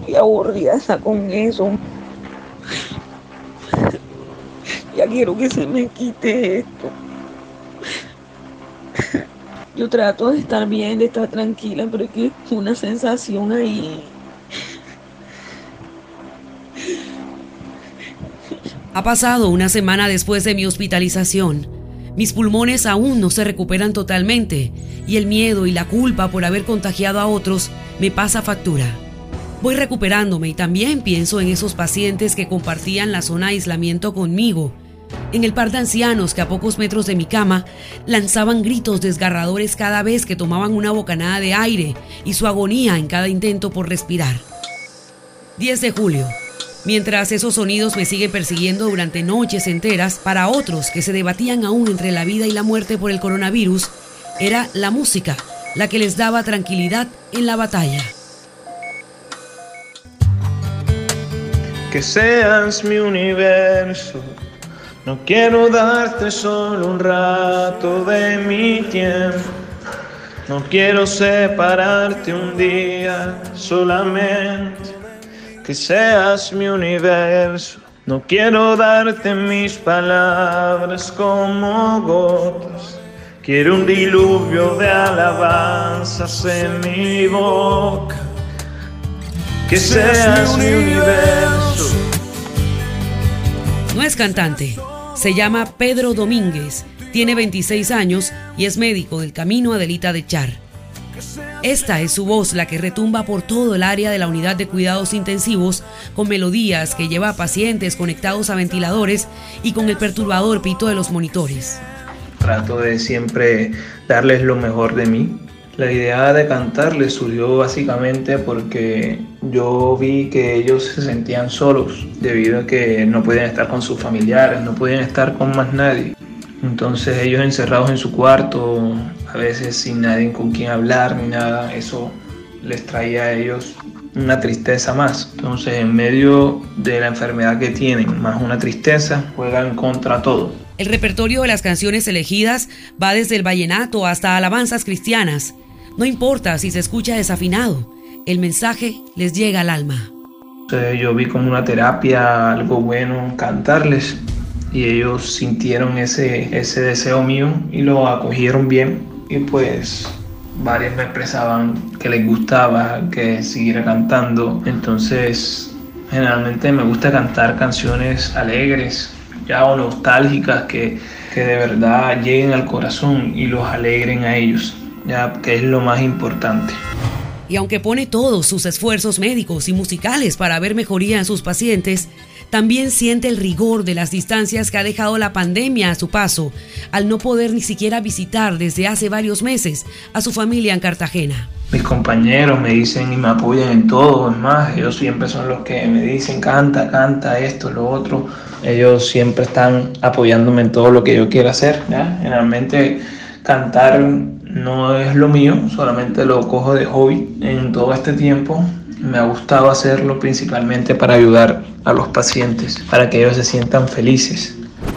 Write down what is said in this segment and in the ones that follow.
Estoy aburrida con eso. Ya quiero que se me quite esto. Yo trato de estar bien, de estar tranquila, pero es que es una sensación ahí. Ha pasado una semana después de mi hospitalización. Mis pulmones aún no se recuperan totalmente y el miedo y la culpa por haber contagiado a otros me pasa factura. Voy recuperándome y también pienso en esos pacientes que compartían la zona de aislamiento conmigo, en el par de ancianos que a pocos metros de mi cama lanzaban gritos desgarradores cada vez que tomaban una bocanada de aire y su agonía en cada intento por respirar. 10 de julio. Mientras esos sonidos me siguen persiguiendo durante noches enteras, para otros que se debatían aún entre la vida y la muerte por el coronavirus, era la música la que les daba tranquilidad en la batalla. Que seas mi universo, no quiero darte solo un rato de mi tiempo, no quiero separarte un día solamente. Que seas mi universo, no quiero darte mis palabras como gotas. Quiero un diluvio de alabanzas en mi boca. Que seas mi universo. No es cantante, se llama Pedro Domínguez, tiene 26 años y es médico del Camino Adelita de Char. Esta es su voz la que retumba por todo el área de la unidad de cuidados intensivos con melodías que lleva a pacientes conectados a ventiladores y con el perturbador pito de los monitores. Trato de siempre darles lo mejor de mí. La idea de cantarles surgió básicamente porque yo vi que ellos se sentían solos debido a que no podían estar con sus familiares, no podían estar con más nadie. Entonces ellos encerrados en su cuarto, a veces sin nadie con quien hablar ni nada, eso les traía a ellos una tristeza más. Entonces en medio de la enfermedad que tienen, más una tristeza, juegan contra todo. El repertorio de las canciones elegidas va desde el vallenato hasta alabanzas cristianas. No importa si se escucha desafinado, el mensaje les llega al alma. Entonces yo vi como una terapia, algo bueno, cantarles. Y ellos sintieron ese deseo mío y lo acogieron bien. Y pues varios me expresaban que les gustaba que siguiera cantando. Entonces generalmente me gusta cantar canciones alegres, ya o nostálgicas, que de verdad lleguen al corazón y los alegren a ellos, ya que es lo más importante. Y aunque pone todos sus esfuerzos médicos y musicales para ver mejoría en sus pacientes, también siente el rigor de las distancias que ha dejado la pandemia a su paso, al no poder ni siquiera visitar desde hace varios meses a su familia en Cartagena. Mis compañeros me dicen y me apoyan en todo, es más, ellos siempre son los que me dicen canta esto, lo otro. Ellos siempre están apoyándome en todo lo que yo quiera hacer, ¿ya? Generalmente cantar no es lo mío, solamente lo cojo de hobby en todo este tiempo. Me ha gustado hacerlo principalmente para ayudar a los pacientes, para que ellos se sientan felices.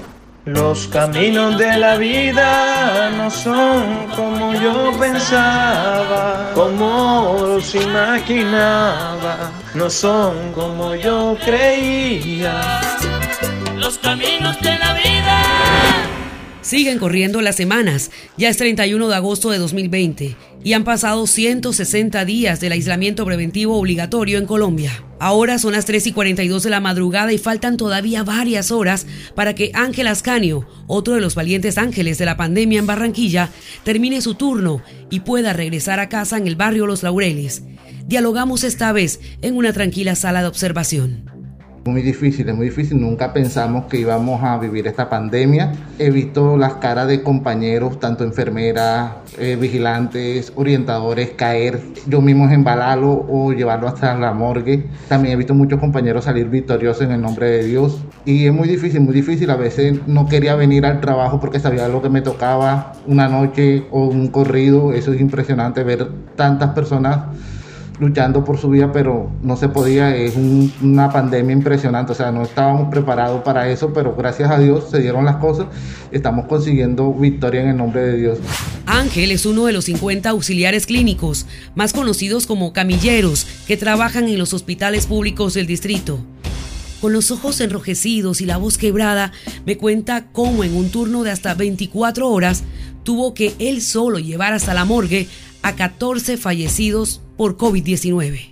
Los caminos de la vida no son como yo pensaba, como los imaginaba, no son como yo creía. Los caminos de la vida. Siguen corriendo las semanas, ya es 31 de agosto de 2020 y han pasado 160 días del aislamiento preventivo obligatorio en Colombia. Ahora son las 3:42 de la madrugada y faltan todavía varias horas para que Ángel Ascanio, otro de los valientes ángeles de la pandemia en Barranquilla, termine su turno y pueda regresar a casa en el barrio Los Laureles. Dialogamos esta vez en una tranquila sala de observación. Es muy difícil, nunca pensamos que íbamos a vivir esta pandemia. He visto las caras de compañeros, tanto enfermeras, vigilantes, orientadores, caer, yo mismo embalarlo o llevarlo hasta la morgue. También he visto muchos compañeros salir victoriosos en el nombre de Dios. Y es muy difícil, a veces no quería venir al trabajo porque sabía lo que me tocaba, una noche o un corrido. Eso es impresionante, ver tantas personas luchando por su vida, pero no se podía. Es una pandemia impresionante, o sea, no estábamos preparados para eso, pero gracias a Dios se dieron las cosas, estamos consiguiendo victoria en el nombre de Dios. Ángel es uno de los 50 auxiliares clínicos, más conocidos como camilleros, que trabajan en los hospitales públicos del distrito. Con los ojos enrojecidos y la voz quebrada, me cuenta cómo en un turno de hasta 24 horas tuvo que él solo llevar hasta la morgue a 14 fallecidos por COVID-19.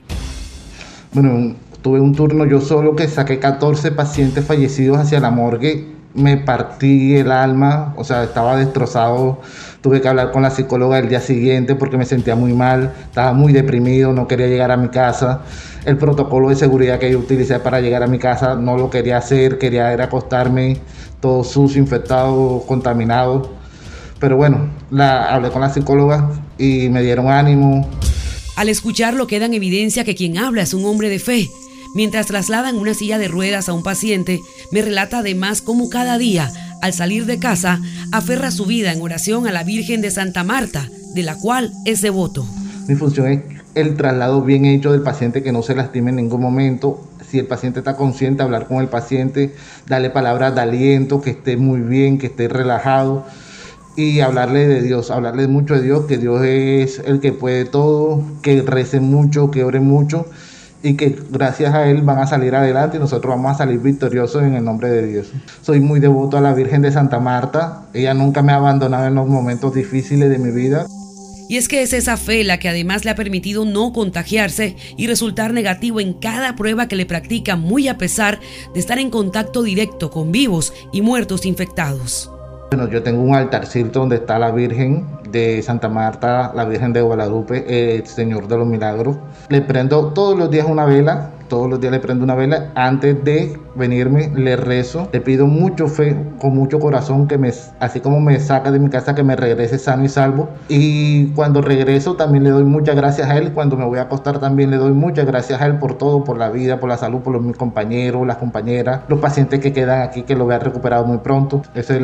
Bueno, tuve un turno yo solo que saqué 14 pacientes fallecidos hacia la morgue. Me partí el alma, o sea, estaba destrozado. Tuve que hablar con la psicóloga el día siguiente porque me sentía muy mal, estaba muy deprimido, no quería llegar a mi casa. El protocolo de seguridad que yo utilicé para llegar a mi casa no lo quería hacer, quería era acostarme todo sucio, infectado, contaminado. Pero bueno, hablé con la psicóloga y me dieron ánimo. Al escucharlo queda en evidencia que quien habla es un hombre de fe. Mientras trasladan una silla de ruedas a un paciente, me relata además cómo cada día, al salir de casa, aferra su vida en oración a la Virgen de Santa Marta, de la cual es devoto. Mi función es el traslado bien hecho del paciente, que no se lastime en ningún momento. Si el paciente está consciente, hablar con el paciente, darle palabras de aliento, que esté muy bien, que esté relajado. Y hablarle de Dios, hablarle mucho de Dios, que Dios es el que puede todo, que recen mucho, que oren mucho y que gracias a Él van a salir adelante y nosotros vamos a salir victoriosos en el nombre de Dios. Soy muy devoto a la Virgen de Santa Marta, ella nunca me ha abandonado en los momentos difíciles de mi vida. Y es que es esa fe la que además le ha permitido no contagiarse y resultar negativo en cada prueba que le practica, muy a pesar de estar en contacto directo con vivos y muertos infectados. Bueno, yo tengo un altarcito donde está la Virgen de Santa Marta, la Virgen de Guadalupe, el Señor de los Milagros. Le prendo todos los días una vela, todos los días le prendo una vela. Antes de venirme le rezo, le pido mucho fe, con mucho corazón, que así como me saca de mi casa, que me regrese sano y salvo. Y cuando regreso también le doy muchas gracias a Él. Cuando me voy a acostar también le doy muchas gracias a Él por todo, por la vida, por la salud, por mis compañeros, las compañeras, los pacientes que quedan aquí, que lo vean recuperado muy pronto. Ese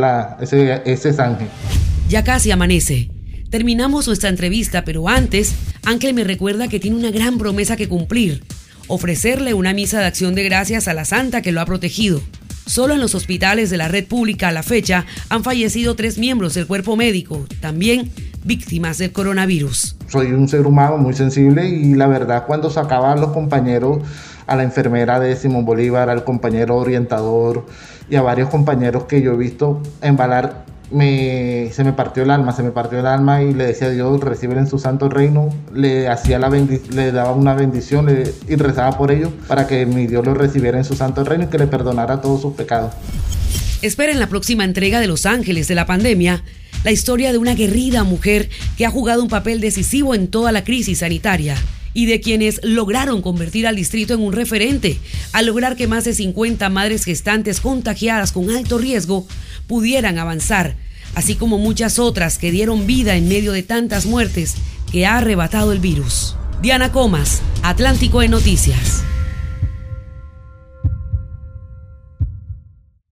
es Ángel. Ya casi amanece. Terminamos nuestra entrevista, pero antes, Ángel me recuerda que tiene una gran promesa que cumplir: ofrecerle una misa de acción de gracias a la santa que lo ha protegido. Solo en los hospitales de la red pública a la fecha han fallecido 3 miembros del cuerpo médico, también víctimas del coronavirus. Soy un ser humano muy sensible y la verdad, cuando sacaba a los compañeros, a la enfermera de Simón Bolívar, al compañero orientador y a varios compañeros que yo he visto embalar, se me partió el alma y le decía a Dios, reciben en su santo reino, le daba una bendición y rezaba por ellos para que mi Dios lo recibiera en su santo reino y que le perdonara todos sus pecados. Espera en la próxima entrega de Los Ángeles de la Pandemia la historia de una aguerrida mujer que ha jugado un papel decisivo en toda la crisis sanitaria y de quienes lograron convertir al distrito en un referente al lograr que más de 50 madres gestantes contagiadas con alto riesgo pudieran avanzar, así como muchas otras que dieron vida en medio de tantas muertes que ha arrebatado el virus. Diana Comas, Atlántico en Noticias.